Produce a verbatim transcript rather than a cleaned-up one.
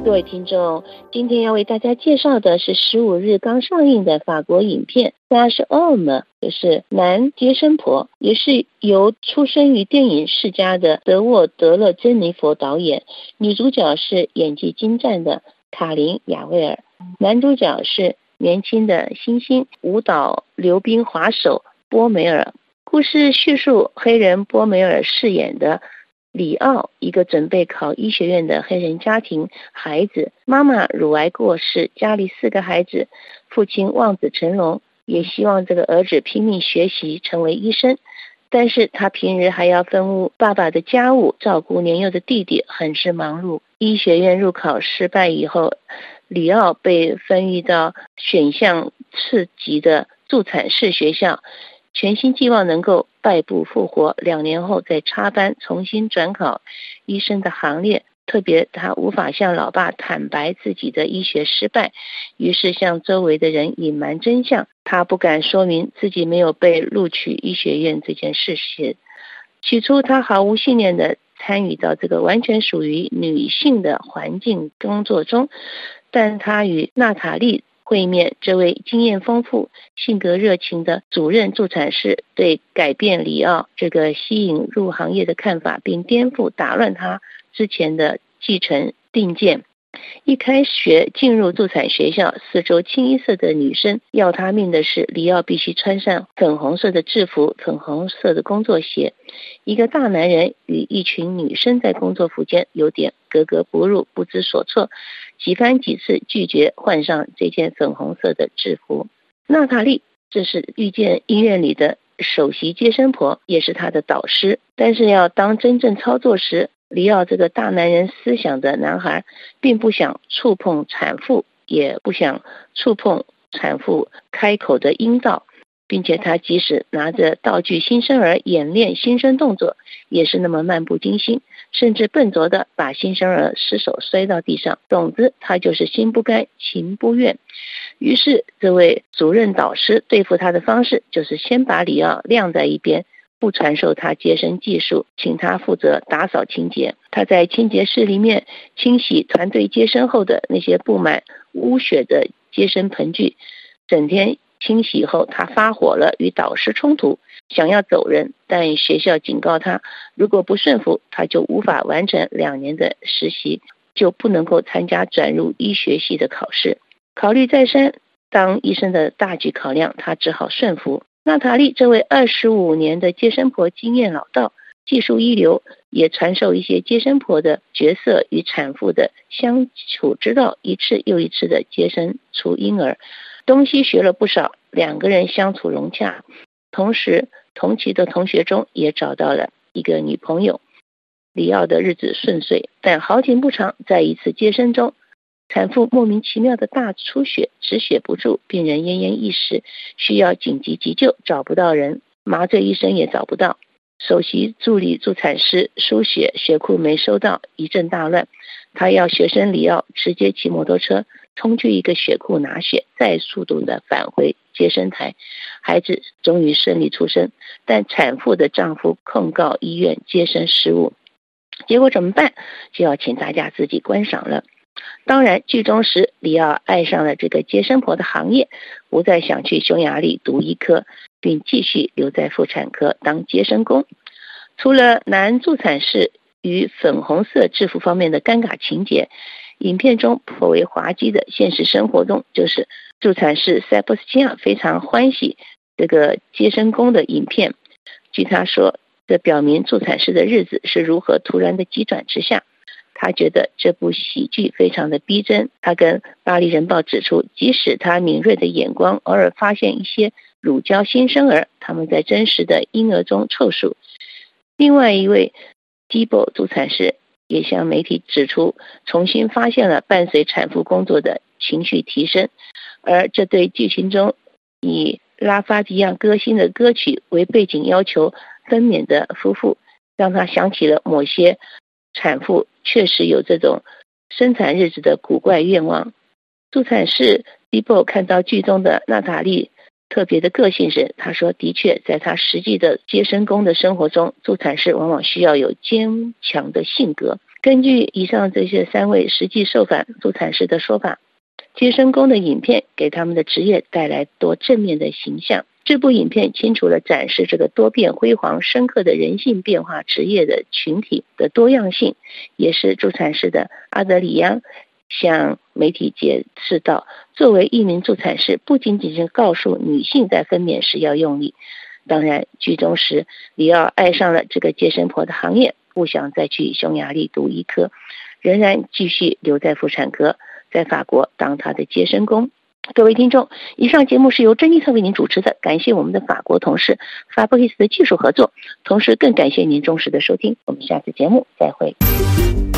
各位听众，今天要为大家介绍的是十五日刚上映的法国影片《Flash Homme》，就是男接生婆，也是由出生于电影世家的德沃德勒珍妮佛导演，女主角是演技精湛的卡琳雅维尔，男主角是年轻的新星舞蹈溜冰滑手波梅尔。故事叙述黑人波梅尔饰演的里奥，一个准备考医学院的黑人家庭孩子，妈妈乳癌过世，家里四个孩子，父亲望子成龙，也希望这个儿子拼命学习成为医生，但是他平日还要分务爸爸的家务，照顾年幼的弟弟，很是忙碌。医学院入考失败以后，里奥被分移到选项次级的助产士学校，全心寄望能够败部复活，两年后再插班重新转考医生的行列。特别他无法向老爸坦白自己的医学失败，于是向周围的人隐瞒真相。他不敢说明自己没有被录取医学院这件事实。起初他毫无信念地参与到这个完全属于女性的环境工作中，但他与娜塔莉会面，这位经验丰富、性格热情的主任助产士对改变里奥这个吸引入行业的看法，并颠覆打乱他之前的继承定见。一开学进入助产学校，四周清一色的女生，要他命的是里奥必须穿上粉红色的制服、粉红色的工作鞋。一个大男人与一群女生在工作服间有点格格不入，不知所措，几番几次拒绝换上这件粉红色的制服。娜塔莉这是遇见医院里的首席接生婆，也是她的导师，但是要当真正操作时，里奥这个大男人思想的男孩并不想触碰产妇，也不想触碰产妇开口的阴道，并且他即使拿着道具新生儿演练新生动作，也是那么漫不经心，甚至笨拙地把新生儿失手摔到地上。总之他就是心不甘情不愿。于是这位主任导师对付他的方式，就是先把里奥晾在一边，不传授他接生技术，请他负责打扫清洁。他在清洁室里面清洗团队接生后的那些布满污血的接生盆具，整天清洗后他发火了，与导师冲突，想要走人，但学校警告他，如果不顺服，他就无法完成两年的实习，就不能够参加转入医学系的考试。考虑再三，当医生的大局考量，他只好顺服。娜塔莉这位二十五年的接生婆经验老道，技术一流，也传授一些接生婆的角色与产妇的相处之道，一次又一次的接生出婴儿，东西学了不少，两个人相处融洽。同时同期的同学中也找到了一个女朋友，里奥的日子顺遂，但好景不长，在一次接生中，产妇莫名其妙的大出血，止血不住，病人奄奄一息，需要紧急急救，找不到人，麻醉医生也找不到，首席助理助产师输血，血库没收到，一阵大乱。他要学生里奥直接骑摩托车冲去一个血库拿血，再速度的返回接生台，孩子终于顺利出生，但产妇的丈夫控告医院接生失误。结果怎么办？就要请大家自己观赏了。当然剧中时里奥爱上了这个接生婆的行业，不再想去匈牙利读医科，并继续留在妇产科当接生工。除了男助产士与粉红色制服方面的尴尬情节，影片中颇为滑稽的现实生活中，就是助产士塞巴斯蒂亚非常欢喜这个接生工的影片。据他说，这表明助产士的日子是如何突然的急转直下。他觉得这部喜剧非常的逼真。他跟巴黎人报指出，即使他敏锐的眼光偶尔发现一些乳胶新生儿，他们在真实的婴儿中凑数。另外一位迪波助产士也向媒体指出，重新发现了伴随产妇工作的情绪提升，而这对剧情中以拉法迪亚歌星的歌曲为背景要求分娩的夫妇，让他想起了某些产妇确实有这种生产日子的古怪愿望。助产士迪波看到剧中的娜塔莉特别的个性时，他说，的确在他实际的接生工的生活中，助产士往往需要有坚强的性格， 根据以上这些三位实际受访助产士的说法，接生工的影片给他们的职业带来多正面的形象。这部影片清楚地展示这个多变辉煌深刻的人性变化职业的群体的多样性，也是助产士的阿德里央向媒体解释到，作为一名助产士，不仅仅是告诉女性在分娩时要用力。当然剧中时里奥爱上了这个接生婆的行业，不想再去匈牙利读医科，仍然继续留在妇产科，在法国当他的接生工。各位听众，以上节目是由珍妮特为您主持的，感谢我们的法国同事法布里斯的技术合作，同时更感谢您忠实的收听，我们下次节目再会。